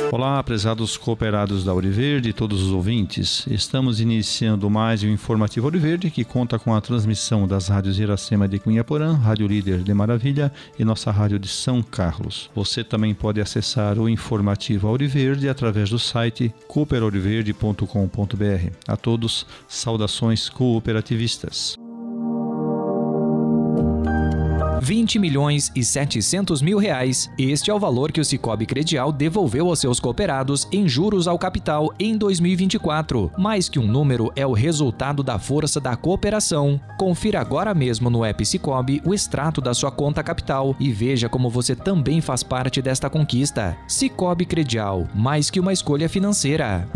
Olá, prezados cooperados da Ouro Verde e todos os ouvintes. Estamos iniciando mais um Informativo Ouro Verde, que conta com a transmissão das rádios Iracema de Cunhaporã, Rádio Líder de Maravilha e nossa rádio de São Carlos. Você também pode acessar o Informativo Ouro Verde através do site cooperaouriverde.com.br. A todos, saudações cooperativistas. 20.700.000 reais. Este é o valor que o Sicoob Credial devolveu aos seus cooperados em juros ao capital em 2024. Mais que um número, é o resultado da força da cooperação. Confira agora mesmo no app Sicoob o extrato da sua conta capital e veja como você também faz parte desta conquista. Sicoob Credial, mais que uma escolha financeira.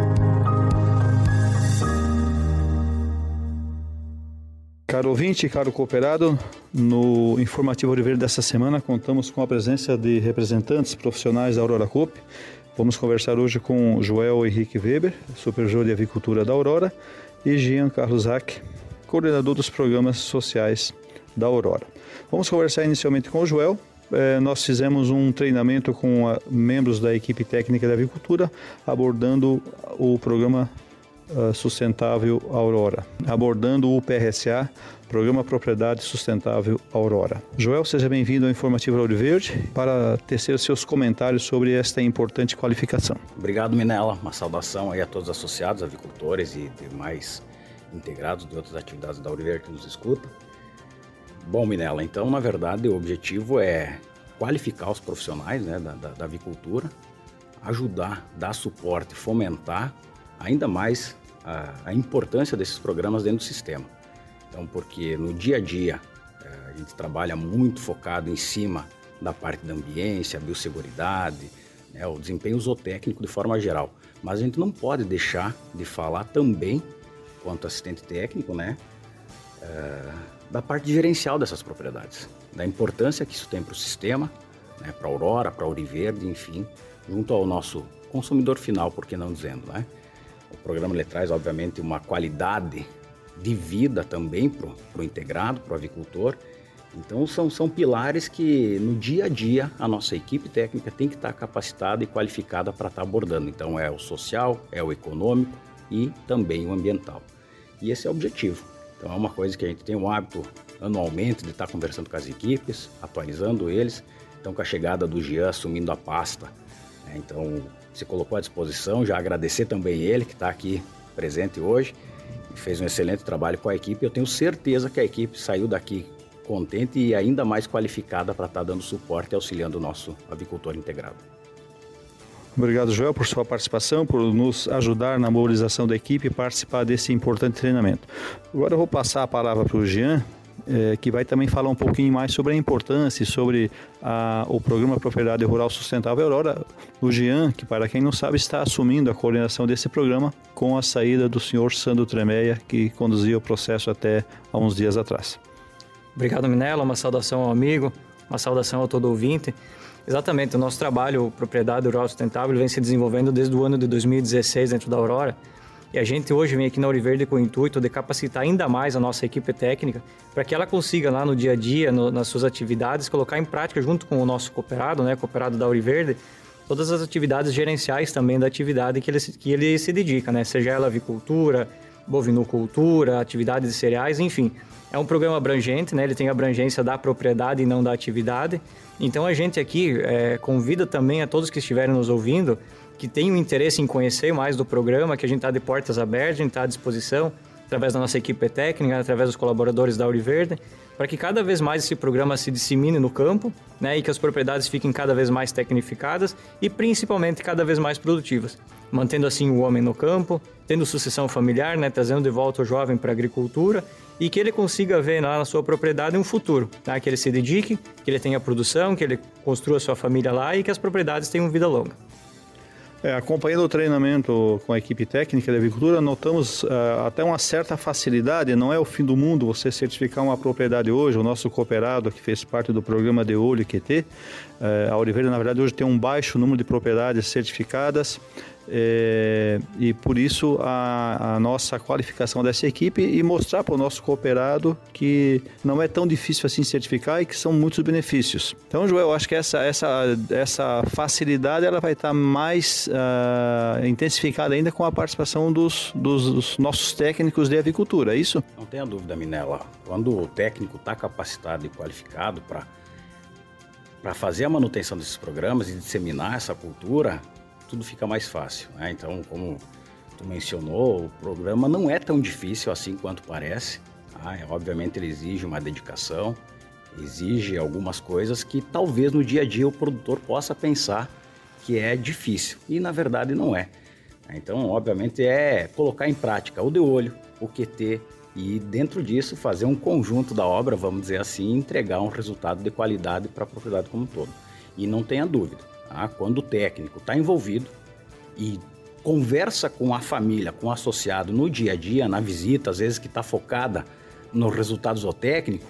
Caro ouvinte, caro cooperado, no Informativo Ouro Verde dessa semana contamos com a presença de representantes profissionais da Aurora Coop. Vamos conversar hoje com Joel Henrique Weber, supervisor de avicultura da Aurora, e Jean Carlos Zack, coordenador dos programas sociais da Aurora. Vamos conversar inicialmente com o Joel. Nós fizemos um treinamento com membros da equipe técnica da avicultura, abordando o programa Sustentável Aurora, abordando o PRSA, Programa Propriedade Sustentável Aurora. Joel, seja bem-vindo ao Informativo Ouro Verde para tecer seus comentários sobre esta importante qualificação. Obrigado, Minella. Uma saudação aí a todos os associados, avicultores e demais integrados de outras atividades da Ouro Verde que nos escutam. Bom, Minella, então, na verdade, o objetivo é qualificar os profissionais, né, da avicultura, ajudar, dar suporte, fomentar ainda mais a importância desses programas dentro do sistema. Então, porque no dia a dia a gente trabalha muito focado em cima da parte da ambiência, biosseguridade, né, o desempenho zootécnico de forma geral. Mas a gente não pode deixar de falar também, quanto assistente técnico, né, da parte gerencial dessas propriedades, da importância que isso tem para o sistema, né, para a Aurora, para a Ouro Verde, enfim, junto ao nosso consumidor final, por que não dizendo, né? O programa ele traz, obviamente, uma qualidade de vida também para o integrado, para o avicultor. Então, são pilares que, no dia a dia, a nossa equipe técnica tem que estar capacitada e qualificada para estar abordando. Então, é o social, é o econômico e também o ambiental. E esse é o objetivo. Então, é uma coisa que a gente tem um hábito, anualmente, de estar conversando com as equipes, atualizando eles. Então, com a chegada do Jean assumindo a pasta, né, então se colocou à disposição, já agradecer também ele que está aqui presente hoje, fez um excelente trabalho com a equipe. Eu tenho certeza que a equipe saiu daqui contente e ainda mais qualificada para estar dando suporte e auxiliando o nosso avicultor integrado. Obrigado, Joel, por sua participação, por nos ajudar na mobilização da equipe e participar desse importante treinamento. Agora eu vou passar a palavra para o Jean, que vai também falar um pouquinho mais sobre a importância e sobre o Programa Propriedade Rural Sustentável Aurora. O Jean, que para quem não sabe, está assumindo a coordenação desse programa com a saída do senhor Sandro Tremeia, que conduzia o processo até há uns dias atrás. Obrigado, Minella. Uma saudação ao amigo, uma saudação a todo ouvinte. Exatamente, o nosso trabalho, Propriedade Rural Sustentável, vem se desenvolvendo desde o ano de 2016 dentro da Aurora. E a gente hoje vem aqui na Ouro Verde com o intuito de capacitar ainda mais a nossa equipe técnica para que ela consiga lá no dia a dia, nas suas atividades, colocar em prática junto com o nosso cooperado, né, cooperado da Ouro Verde, todas as atividades gerenciais também da atividade que ele se dedica, né, seja ela avicultura, bovinocultura, atividades de cereais, enfim. É um programa abrangente, né, ele tem abrangência da propriedade e não da atividade. Então a gente aqui convida também a todos que estiverem nos ouvindo, que tenham interesse em conhecer mais do programa, que a gente está de portas abertas, a gente está à disposição, através da nossa equipe técnica, através dos colaboradores da Ouro Verde, para que cada vez mais esse programa se dissemine no campo, né, e que as propriedades fiquem cada vez mais tecnificadas e principalmente cada vez mais produtivas, mantendo assim o homem no campo, tendo sucessão familiar, né, trazendo de volta o jovem para a agricultura e que ele consiga ver lá na sua propriedade um futuro, tá? Que ele se dedique, que ele tenha produção, que ele construa sua família lá e que as propriedades tenham vida longa. Acompanhando o treinamento com a equipe técnica de avicultura, notamos até uma certa facilidade. Não é o fim do mundo você certificar uma propriedade hoje. O nosso cooperado, que fez parte do programa de olho QT, a Ouro Verde, na verdade, hoje tem um baixo número de propriedades certificadas. e por isso a nossa qualificação dessa equipe e mostrar para o nosso cooperado que não é tão difícil assim certificar e que são muitos benefícios. Então, Joel, acho que essa facilidade ela vai estar mais intensificada ainda com a participação dos nossos técnicos de avicultura, é isso? Não tenha dúvida, Minella. Quando o técnico está capacitado e qualificado para fazer a manutenção desses programas e disseminar essa cultura, tudo fica mais fácil, né? Então, como tu mencionou, o programa não é tão difícil assim quanto parece. Tá? Obviamente ele exige uma dedicação, exige algumas coisas que talvez no dia a dia o produtor possa pensar que é difícil, e na verdade não é. Então, obviamente, é colocar em prática o de olho, o QT, e dentro disso fazer um conjunto da obra, vamos dizer assim, e entregar um resultado de qualidade para a propriedade como um todo. E não tenha dúvida, tá? Quando o técnico está envolvido e conversa com a família, com o associado no dia a dia, na visita, às vezes que está focada nos resultados do técnico,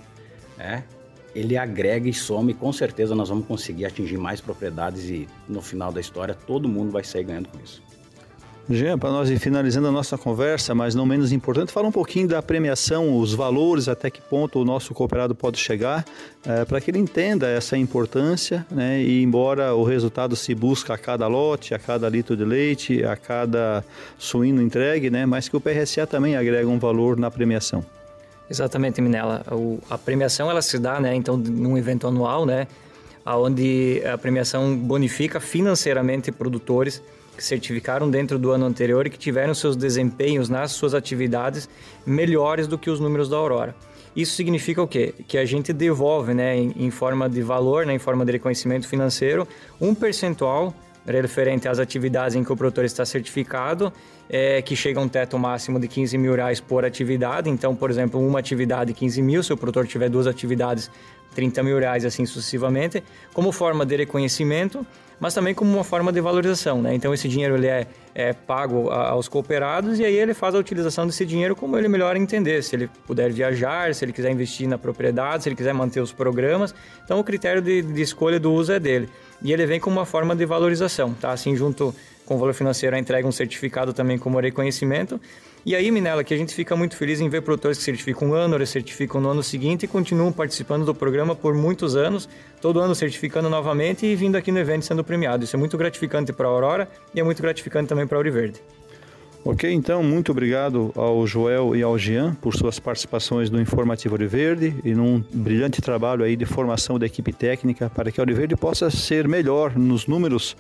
ele agrega e soma, e com certeza nós vamos conseguir atingir mais propriedades e no final da história todo mundo vai sair ganhando com isso. Jean, para nós ir finalizando a nossa conversa, mas não menos importante, fala um pouquinho da premiação, os valores, até que ponto o nosso cooperado pode chegar, para que ele entenda essa importância, né? E embora o resultado se busca a cada lote, a cada litro de leite, a cada suíno entregue, né? Mas que o PRSA também agrega um valor na premiação. Exatamente, Minella. A premiação ela se dá, né? Então, num evento anual, né? Onde a premiação bonifica financeiramente produtores que certificaram dentro do ano anterior e que tiveram seus desempenhos nas suas atividades melhores do que os números da Aurora. Isso significa o quê? Que a gente devolve, né, em forma de valor, né, em forma de reconhecimento financeiro, um percentual referente às atividades em que o produtor está certificado, que chega a um teto máximo de R$15 mil por atividade. Então, por exemplo, uma atividade 15 mil, se o produtor tiver 2 atividades, R$30 mil, assim sucessivamente, como forma de reconhecimento, mas também como uma forma de valorização, né? Então esse dinheiro ele é pago aos cooperados, e aí ele faz a utilização desse dinheiro como ele melhor entender, se ele puder viajar, se ele quiser investir na propriedade, se ele quiser manter os programas. Então o critério de escolha do uso é dele, e ele vem como uma forma de valorização, tá? Assim, junto com o valor financeiro, entrega um certificado também como reconhecimento. E aí, Minella, que a gente fica muito feliz em ver produtores que certificam um ano, recertificam no ano seguinte e continuam participando do programa por muitos anos, todo ano certificando novamente e vindo aqui no evento sendo premiado. Isso é muito gratificante para a Aurora e é muito gratificante também para a Ouro Verde. Ok, então, muito obrigado ao Joel e ao Jean por suas participações no Informativo Ouro Verde e num brilhante trabalho aí de formação da equipe técnica para que a Ouro Verde possa ser melhor nos números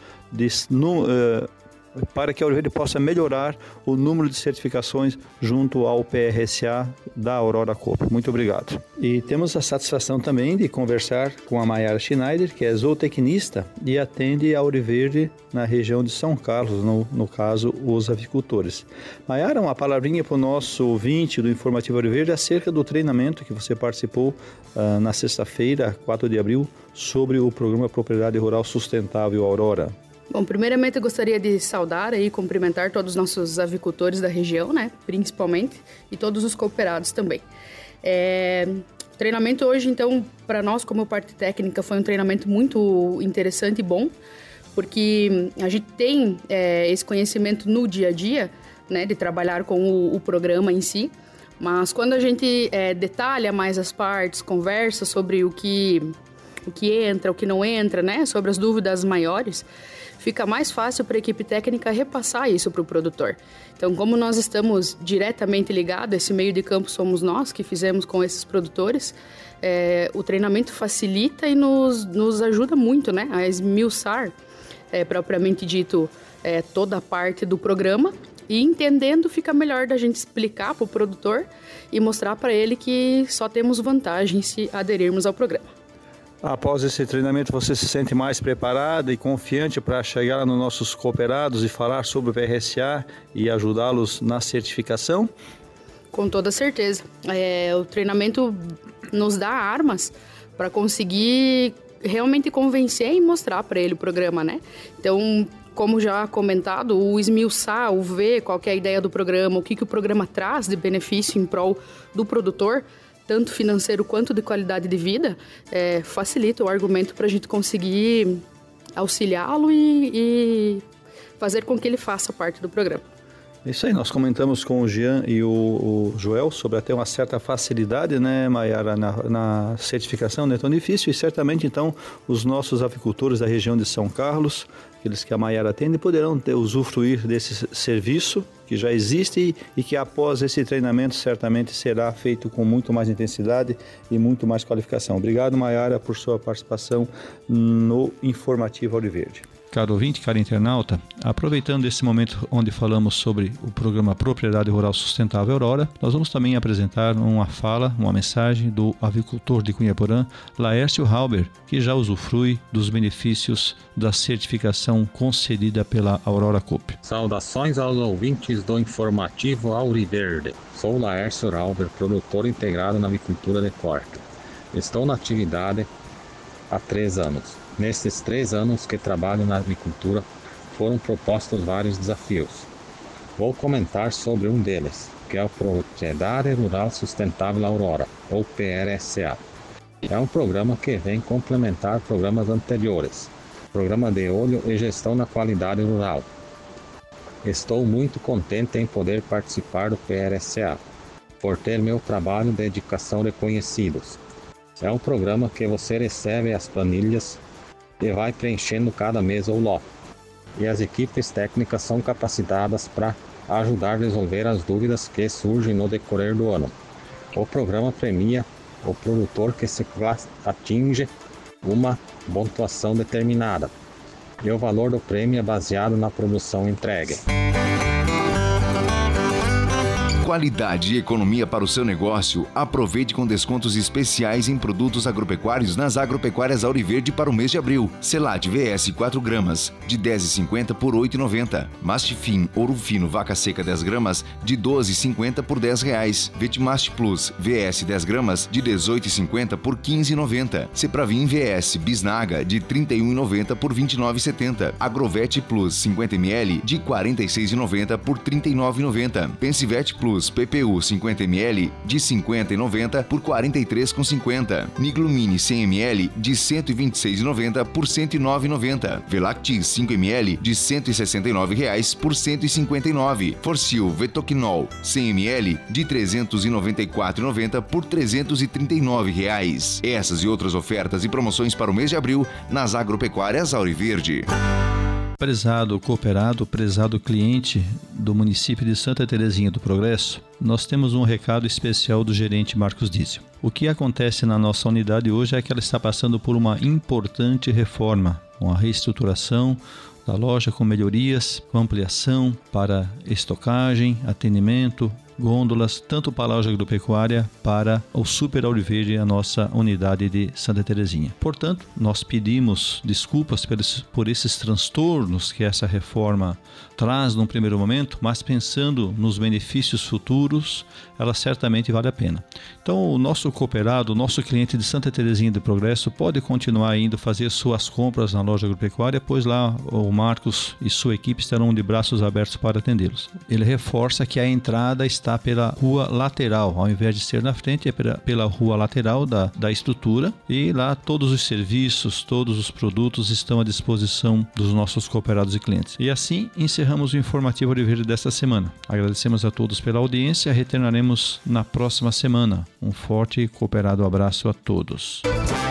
para que a Ouro Verde possa melhorar o número de certificações junto ao PRSA da Aurora Coop. Muito obrigado. E temos a satisfação também de conversar com a Mayara Schneider, que é zootecnista e atende a Ouro Verde na região de São Carlos, no caso, os avicultores. Mayara, uma palavrinha para o nosso ouvinte do Informativo Ouro Verde acerca do treinamento que você participou na sexta-feira, 4 de abril, sobre o programa Propriedade Rural Sustentável Aurora. Bom, primeiramente eu gostaria de saudar e cumprimentar todos os nossos avicultores da região, né, principalmente, e todos os cooperados também. O treinamento hoje, então, para nós como parte técnica, foi um treinamento muito interessante e bom, porque a gente tem esse conhecimento no dia a dia, né, de trabalhar com o programa em si, mas quando a gente detalha mais as partes, conversa sobre o que entra, o que não entra, né, sobre as dúvidas maiores, fica mais fácil para a equipe técnica repassar isso para o produtor. Então, como nós estamos diretamente ligados, esse meio de campo somos nós que fizemos com esses produtores, o treinamento facilita e nos ajuda muito, né, a esmiuçar, propriamente dito, toda a parte do programa, e entendendo fica melhor da gente explicar para o produtor e mostrar para ele que só temos vantagem se aderirmos ao programa. Após esse treinamento, você se sente mais preparada e confiante para chegar lá nos nossos cooperados e falar sobre o PRSA e ajudá-los na certificação? Com toda certeza. O treinamento nos dá armas para conseguir realmente convencer e mostrar para ele o programa, né? Então, como já comentado, o esmiuçar, o ver qual que é a ideia do programa, o que o programa traz de benefício em prol do produtor, tanto financeiro quanto de qualidade de vida, facilita o argumento para a gente conseguir auxiliá-lo e fazer com que ele faça parte do programa. Isso aí, nós comentamos com o Jean e o Joel sobre até uma certa facilidade, né, Maiara, na certificação, não é tão difícil, e certamente então os nossos avicultores da região de São Carlos, aqueles que a Maiara atende, poderão usufruir desse serviço que já existe e que após esse treinamento certamente será feito com muito mais intensidade e muito mais qualificação. Obrigado, Maiara, por sua participação no Informativo Ouro Verde. Caro ouvinte, caro internauta, aproveitando esse momento onde falamos sobre o programa Propriedade Rural Sustentável Aurora, nós vamos também apresentar uma mensagem do avicultor de Cunhaporã, Laércio Halber, que já usufrui dos benefícios da certificação concedida pela Aurora Coop. Saudações aos ouvintes do Informativo Auriverde. Sou Laércio Halber, produtor integrado na avicultura de corte. Estou na atividade há 3 anos. Nesses 3 anos que trabalho na agricultura, foram propostos vários desafios. Vou comentar sobre um deles, que é o Propriedade Rural Sustentável Aurora, ou PRSA. É um programa que vem complementar programas anteriores, Programa de Olho e Gestão na Qualidade Rural. Estou muito contente em poder participar do PRSA, por ter meu trabalho de dedicação reconhecidos. É um programa que você recebe as planilhas e vai preenchendo cada mês ou lote. E as equipes técnicas são capacitadas para ajudar a resolver as dúvidas que surgem no decorrer do ano. O programa premia o produtor que se atinge uma pontuação determinada, e o valor do prêmio é baseado na produção entregue. Qualidade e economia para o seu negócio. Aproveite com descontos especiais em produtos agropecuários nas Agropecuárias Ouro Verde para o mês de abril. Selate VS 4 gramas, de R$ 10,50 por R$ 8,90. Mastifim Ouro Fino Vaca Seca 10 gramas, de R$ 12,50 por R$ 10. Vetimast Plus VS 10 gramas, de R$ 18,50 por R$ 15,90. Cepravim VS Bisnaga, de R$ 31,90 por R$ 29,70. Agrovet Plus 50 ml, de R$ 46,90 por R$ 39,90. Pensivete Plus PPU 50 ml de R$ 50,90 por R$ 43,50. Niglumine 100 ml de R$ 126,90 por R$ 109,90. Velactis 5 ml de R$ 169,00 por R$ 159,00. Forcil Vetoquinol 100 ml de R$ 394,90 por R$ 339,00. Essas e outras ofertas e promoções para o mês de abril nas Agropecuárias Ouro Verde. Prezado cooperado, prezado cliente do município de Santa Terezinha do Progresso, nós temos um recado especial do gerente Marcos Dízio. O que acontece na nossa unidade hoje é que ela está passando por uma importante reforma, uma reestruturação da loja com melhorias, com ampliação para estocagem, atendimento, gôndolas, tanto para a loja agropecuária para o Super Ouro Verde, a nossa unidade de Santa Terezinha. Portanto, nós pedimos desculpas por esses transtornos que essa reforma traz num primeiro momento, mas pensando nos benefícios futuros, ela certamente vale a pena. Então, o nosso cooperado, o nosso cliente de Santa Terezinha do Progresso pode continuar indo fazer suas compras na loja agropecuária, pois lá o Marcos e sua equipe estarão de braços abertos para atendê-los. Ele reforça que a entrada está pela rua lateral, ao invés de ser na frente, é pela rua lateral da estrutura, e lá todos os serviços, todos os produtos estão à disposição dos nossos cooperados e clientes. E assim encerramos o Informativo Ouro Verde desta semana. Agradecemos a todos pela audiência, retornaremos na próxima semana. Um forte e cooperado abraço a todos.